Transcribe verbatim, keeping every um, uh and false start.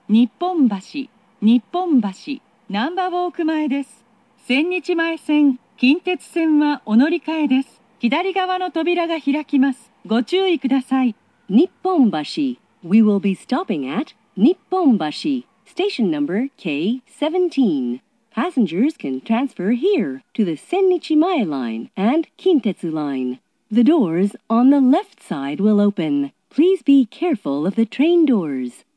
日本橋、日本橋、ナンバーウォーク前です。千日前線、近鉄線はお乗り換えです。左側の扉が開きます。ご注意ください。 日本橋 We will be stopping at 日本橋 Station number K seventeen. Passengers can transfer here to the Sennichimae line and Kintetsu line. The doors on the left side will open. Please be careful of the train doors.